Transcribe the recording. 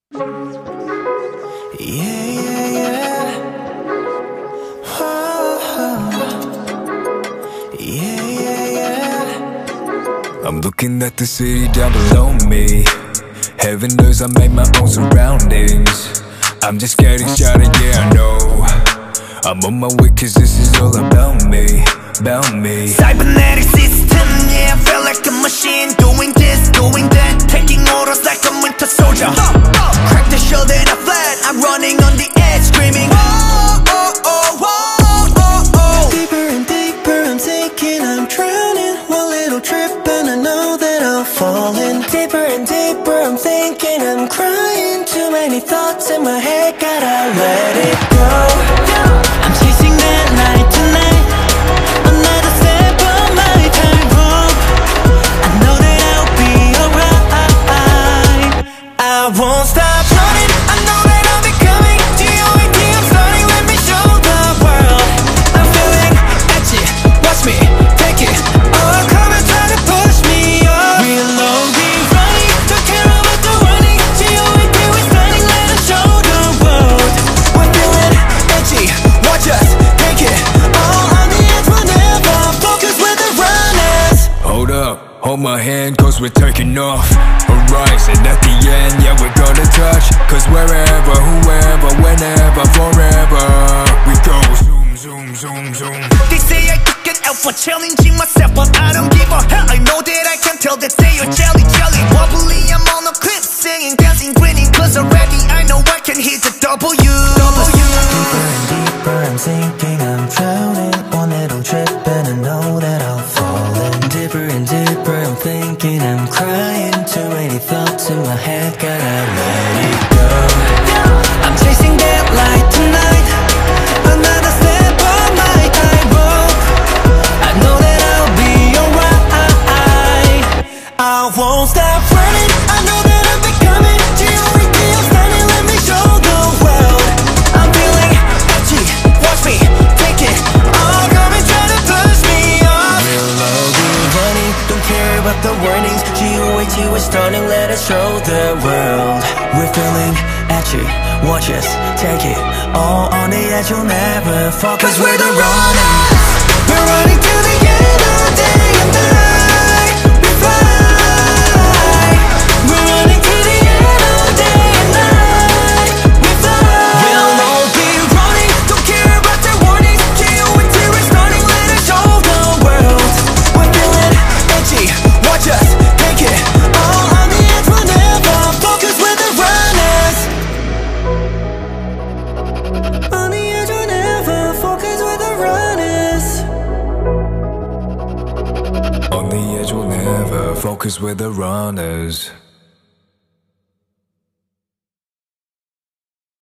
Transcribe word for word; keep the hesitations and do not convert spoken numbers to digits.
Yeah, yeah, yeah. Oh, yeah, yeah, yeah. I'm looking at the city down below me. Heaven knows I made my own surroundings. I'm just getting started, yeah, I know. I'm on my way cause this is all about me, about me. Cybernetic system, yeah, I feel like a machine. Doing this, doing that, taking orders like a winter soldier. Crack the shell that I fled, I'm running on the edge, screaming oh, oh, oh, oh, oh, oh. Deeper and deeper I'm sinking, I'm drowning. One little trip and I know that I'll fall in. Deeper and deeper I'm thinking, I'm crying. Too many thoughts in my head, gotta let it go. I'm chasing that light tonight. Another step on my tightrope. I know that I'll be alright. I won't stop running. I know that I'll be coming. G O A T, I'm starting, let me show the world. I'm feeling edgy, watch me take it. Oh, come and try to push me up. We'll all be running, don't care about the running. G O A T, we're starting, let us show the world. We're feeling edgy, watch us take it. All on the edge, we'll never focus with the runners. Hold up, hold my hand cause we're taking off. Horizon at the end, yeah we're gonna touch. Cause wherever, whoever, whenever, forever we go zoom, zoom, zoom, zoom. They say I took an L for challenging myself, but I don't give a hell. I know that I can tell that they are jelly, jelly. Wobbly, I'm on a cliff, singing, dancing, grinning. Cause already I know I can hit the W, W. Deeper and deeper I'm sinking, I'm drowning. One little trip and I know that I'll fall in. Deeper and deeper I'm thinking, I'm crying. Too many thoughts in my head, gotta let it go. I'm chasing that light tonight. Another step on my tightrope. I know that I'll be alright. I won't stop running. I know that I'll be coming. G O A T, I'm standing, let me show the world. I'm feeling edgy, watch me take it. Oh, come and try to push me up. We'll all be running, don't care about the warnings. G O A T, we're starting, let us show the world. We're feeling edgy, watch us take it. All on the edge, you'll never fall. Cause we're the runners. We're running to the end all day and night. We fly. We're running to the end all day and night. We fly. We'll all be running, don't care about their warnings. G O A T, we're starting, let us show the world. We're feeling edgy, watch us take it. All on the edge, we'll never focus with the runners. On the edge, we'll never focus with the runners. On the edge we'll never focus with the runners.